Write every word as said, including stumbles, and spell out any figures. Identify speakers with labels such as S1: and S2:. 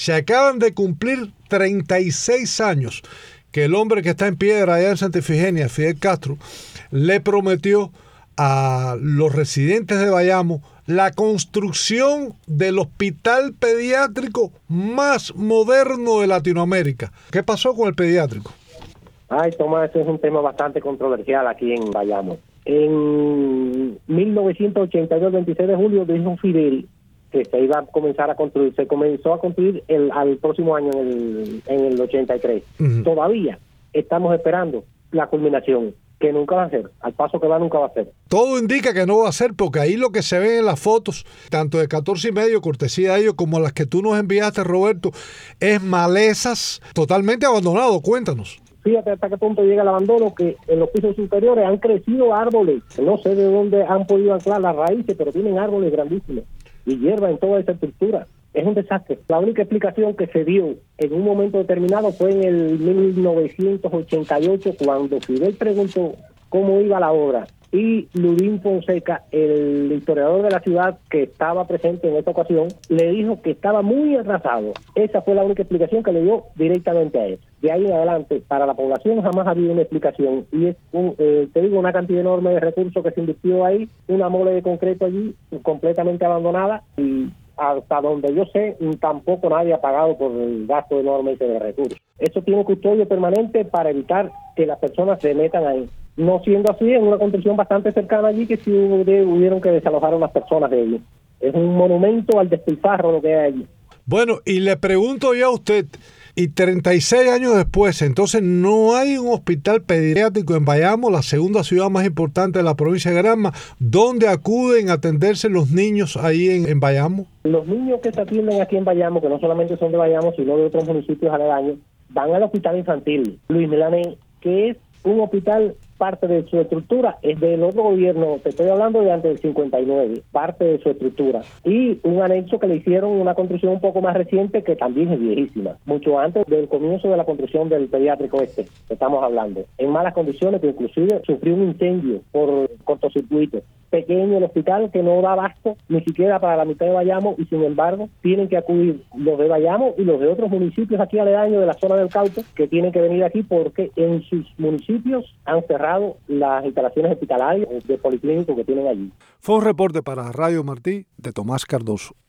S1: Se acaban de cumplir treinta y seis años que el hombre que está en piedra allá en Santa Ifigenia, Fidel Castro, le prometió a los residentes de Bayamo la construcción del hospital pediátrico más moderno de Latinoamérica. ¿Qué pasó con el pediátrico?
S2: Ay, Tomás, ese es un tema bastante controversial aquí en Bayamo. En mil novecientos ochenta y dos, el veintiséis de julio, dijo Fidel que se iba a comenzar a construir. Se comenzó a construir el, al próximo año, en el, en el ochenta y tres. Uh-huh. Todavía estamos esperando la culminación, que nunca va a ser. Al paso que va, nunca va a ser.
S1: Todo indica que no va a ser, porque ahí lo que se ve en las fotos, tanto de catorce y medio, cortesía de ellos, como las que tú nos enviaste, Roberto, es malezas totalmente abandonado. Cuéntanos.
S2: Fíjate hasta qué punto llega el abandono, que en los pisos superiores han crecido árboles. No sé de dónde han podido anclar las raíces, pero tienen árboles grandísimos y hierba en toda esa estructura. Es un desastre. La única explicación que se dio en un momento determinado fue en el mil novecientos ochenta y ocho, cuando Fidel preguntó cómo iba la obra, y Ludín Fonseca, el historiador de la ciudad que estaba presente en esta ocasión, le dijo que estaba muy atrasado. Esa fue la única explicación que le dio directamente a él. De ahí en adelante, para la población jamás ha habido una explicación, y es, un, eh, te digo, una cantidad enorme de recursos que se invirtió ahí, una mole de concreto allí, completamente abandonada, y hasta donde yo sé, tampoco nadie ha pagado por el gasto enorme ese de recursos. Eso tiene custodio permanente para evitar que las personas se metan ahí. No siendo así, en una construcción bastante cercana allí, que sí hubieron que desalojar a unas personas de allí. Es un monumento al despilfarro lo que hay allí.
S1: Bueno, y le pregunto yo a usted, y treinta y seis años después, entonces no hay un hospital pediátrico en Bayamo, la segunda ciudad más importante de la provincia de Granma, donde acuden a atenderse los niños ahí en, en Bayamo.
S2: Los niños que se atienden aquí en Bayamo, que no solamente son de Bayamo, sino de otros municipios aledaños, van al hospital infantil Luis Milané, que es un hospital, parte de su estructura es del otro gobierno, te estoy hablando de antes del cincuenta y nueve, parte de su estructura, y un anexo que le hicieron, una construcción un poco más reciente, que también es viejísima, mucho antes del comienzo de la construcción del pediátrico este, que estamos hablando, en malas condiciones, que inclusive sufrió un incendio por cortocircuito. Pequeño el hospital, que no da abasto ni siquiera para la mitad de Bayamo, y sin embargo tienen que acudir los de Bayamo y los de otros municipios aquí aledaños de la zona del Cauca, que tienen que venir aquí porque en sus municipios han cerrado las instalaciones hospitalarias de policlínico que tienen allí.
S1: Fue un reporte para Radio Martí de Tomás Cardoso.